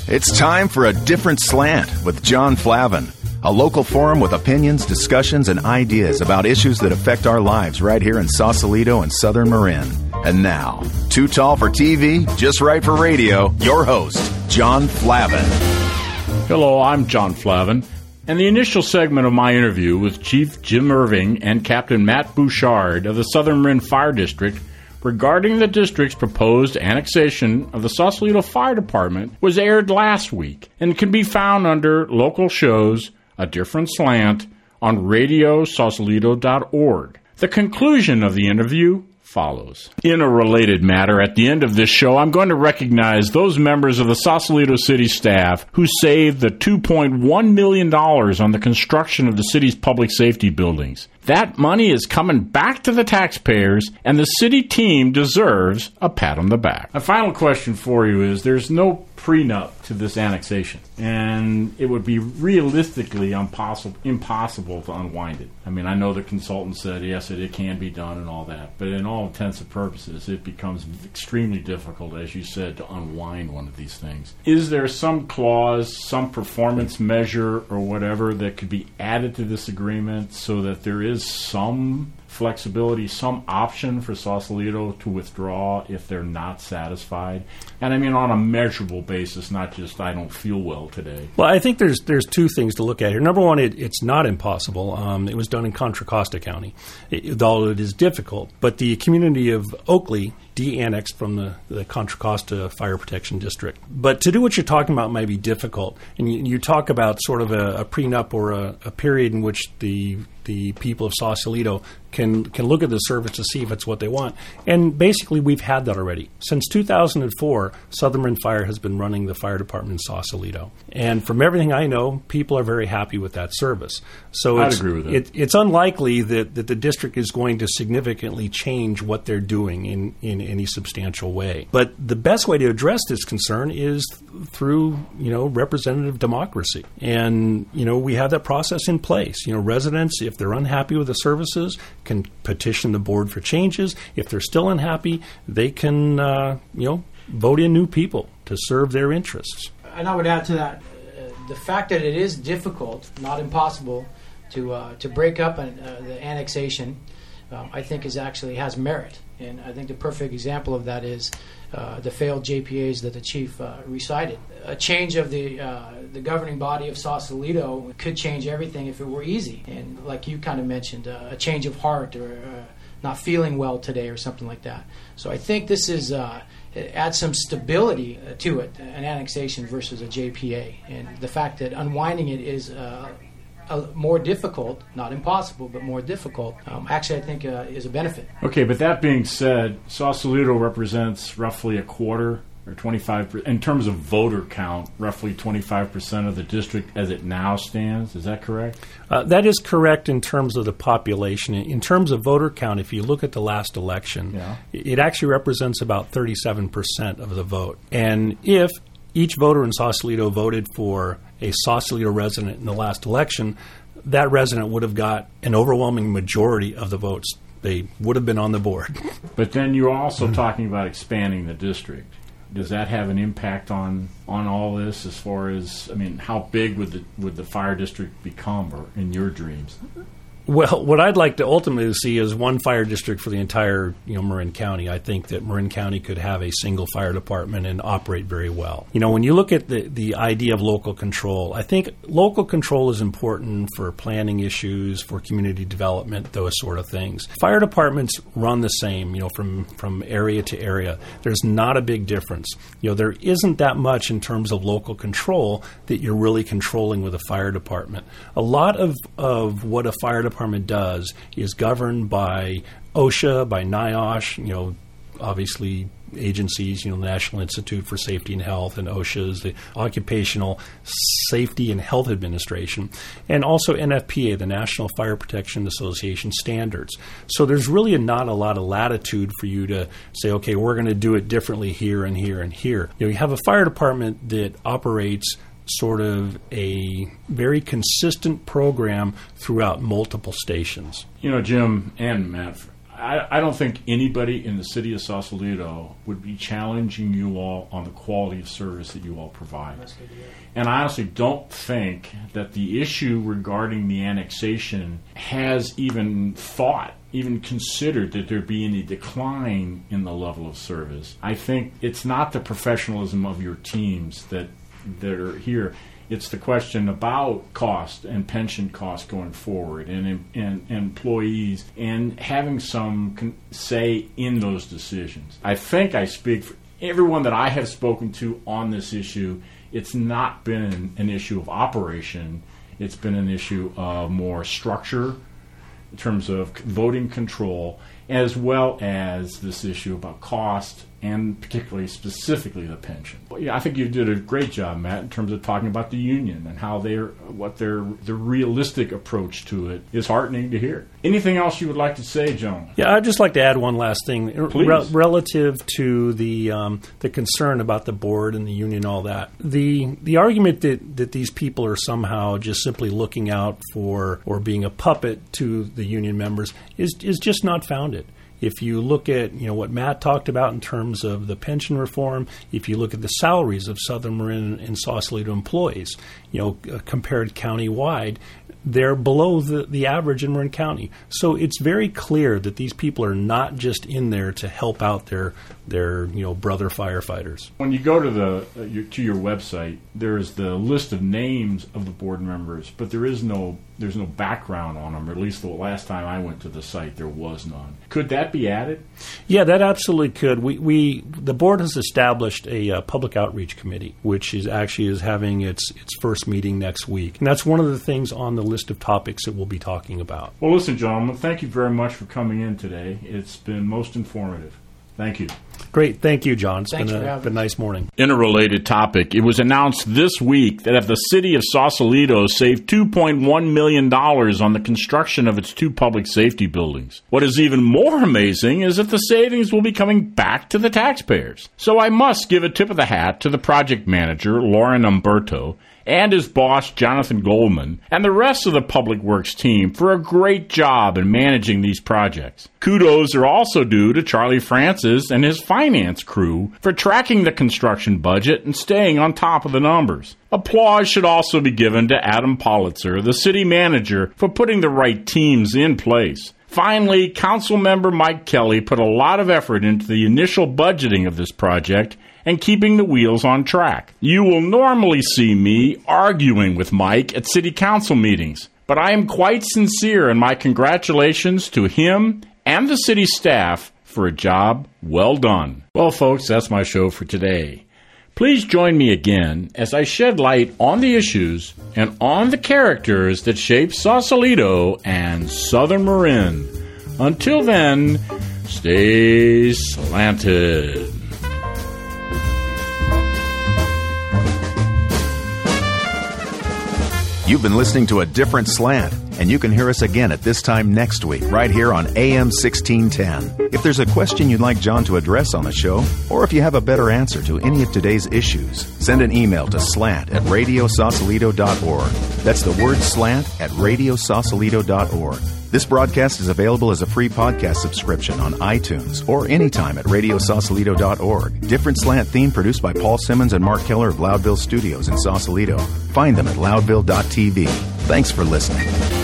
It's time for A Different Slant with John Flavin, a local forum with opinions, discussions, and ideas about issues that affect our lives right here in Sausalito and Southern Marin. And now, too tall for TV, just right for radio, your host, John Flavin. Hello, I'm John Flavin, and the initial segment of my interview with Chief Jim Irving and Captain Matt Bouchard of the Southern Marin Fire District regarding the district's proposed annexation of the Sausalito Fire Department was aired last week and can be found under local shows A Different Slant on radiosausalito.org. The conclusion of the interview follows. In a related matter, at the end of this show, I'm going to recognize those members of the Sausalito City staff who saved the $2.1 million on the construction of the city's public safety buildings. That money is coming back to the taxpayers, and the city team deserves a pat on the back. A final question for you is, there's no prenup to this annexation, and it would be realistically impossible to unwind it. I mean, I know the consultant said, yes, it can be done and all that, but in all intents and purposes, it becomes extremely difficult, as you said, to unwind one of these things. Is there some clause, some performance measure or whatever that could be added to this agreement so that there is some flexibility, some option for Sausalito to withdraw if they're not satisfied? And I mean on a measurable basis, not just I don't feel well today. Well, I think there's two things to look at here. Number one, it's not impossible. It was done in Contra Costa County, although it is difficult. But the community of Oakley de-annexed from the Contra Costa Fire Protection District. But to do what you're talking about might be difficult. And you talk about sort of a prenup or a period in which the people of Sausalito can look at the service to see if it's what they want. And basically, we've had that already. Since 2004, Southern Marin Fire has been running the fire department in Sausalito. And from everything I know, people are very happy with that service. So I'd agree with that. It's unlikely that the district is going to significantly change what they're doing in any substantial way. But the best way to address this concern is through, representative democracy. And, we have that process in place. Residents, if they're unhappy with the services, can petition the board for changes. If they're still unhappy, they can, vote in new people to serve their interests. And I would add to that, the fact that it is difficult, not impossible, to break up the annexation, I think has merit. And I think the perfect example of that is the failed JPAs that the chief recited. A change of the governing body of Sausalito could change everything if it were easy. And like you kind of mentioned, a change of heart or not feeling well today or something like that. So I think this is it adds some stability to it, an annexation versus a JPA. And the fact that unwinding it is more difficult, not impossible, but more difficult, actually I think is a benefit. Okay, but that being said, Sausalito represents roughly a quarter or 25%, in terms of voter count, roughly 25% of the district as it now stands. Is that correct? That is correct in terms of the population. In terms of voter count, if you look at the last election, it actually represents about 37% of the vote. And if each voter in Sausalito voted for a Sausalito resident in the last election, that resident would have got an overwhelming majority of the votes. They would have been on the board. But then you're also talking about expanding the district. Does that have an impact on all this as far as, how big would the fire district become or in your dreams? Well, what I'd like to ultimately see is one fire district for the entire, Marin County. I think that Marin County could have a single fire department and operate very well. When you look at the idea of local control, I think local control is important for planning issues, for community development, those sort of things. Fire departments run the same, from area to area. There's not a big difference. There isn't that much in terms of local control that you're really controlling with a fire department. A lot of what a fire department does is governed by OSHA, by NIOSH, obviously agencies, the National Institute for Safety and Health, and OSHA is the Occupational Safety and Health Administration, and also NFPA, the National Fire Protection Association standards. So there's really not a lot of latitude for you to say, okay, we're going to do it differently here and here and here. You have a fire department that operates sort of a very consistent program throughout multiple stations. Jim and Matt, I don't think anybody in the city of Sausalito would be challenging you all on the quality of service that you all provide. And I honestly don't think that the issue regarding the annexation has even considered that there be any decline in the level of service. I think it's not the professionalism of your teams that are here. It's the question about cost and pension costs going forward and employees and having some say in those decisions. I think I speak for everyone that I have spoken to on this issue. It's not been an issue of operation. It's been an issue of more structure in terms of voting control, as well as this issue about cost and particularly specifically the pension. Yeah, I think you did a great job, Matt, in terms of talking about the union and how the realistic approach to it is heartening to hear. Anything else you would like to say, John? Yeah, I'd just like to add one last thing relative to the concern about the board and the union and all that. The argument that these people are somehow just simply looking out for or being a puppet to the union members is just not founded. If you look at what Matt talked about in terms of the pension reform, if you look at the salaries of Southern Marin and Sausalito employees, compared county-wide, they're below the average in Marin County. So it's very clear that these people are not just in there to help out their brother firefighters. When you go to your website, there's the list of names of the board members, but there's no background on them, or at least the last time I went to the site, there was none. Could that be added? Yeah, that absolutely could. The board has established a public outreach committee, which is having its first meeting next week, and that's one of the things on the list of topics that we'll be talking about. Well, listen, gentlemen, thank you very much for coming in today. It's been most informative. Thank you. Great. Thank you, John. It's been a nice morning. In a related topic, it was announced this week that if the city of Sausalito saved $2.1 million on the construction of its 2 public safety buildings. What is even more amazing is that the savings will be coming back to the taxpayers. So I must give a tip of the hat to the project manager, Lauren Umberto, and his boss, Jonathan Goldman, and the rest of the Public Works team for a great job in managing these projects. Kudos are also due to Charlie Francis and his finance crew for tracking the construction budget and staying on top of the numbers. Applause should also be given to Adam Politzer, the city manager, for putting the right teams in place. Finally, Councilmember Mike Kelly put a lot of effort into the initial budgeting of this project and keeping the wheels on track. You will normally see me arguing with Mike at city council meetings, but I am quite sincere in my congratulations to him and the city staff for a job well done. Well, folks, that's my show for today. Please join me again as I shed light on the issues and on the characters that shape Sausalito and Southern Marin. Until then, stay slanted. You've been listening to A Different Slant, and you can hear us again at this time next week, right here on AM 1610. If there's a question you'd like John to address on the show, or if you have a better answer to any of today's issues, send an email to slant@radiosausalito.org. That's the word slant at radiosausalito.org. This broadcast is available as a free podcast subscription on iTunes or anytime at radiosausalito.org. Different Slant theme produced by Paul Simmons and Mark Keller of Loudville Studios in Sausalito. Find them at loudville.tv. Thanks for listening.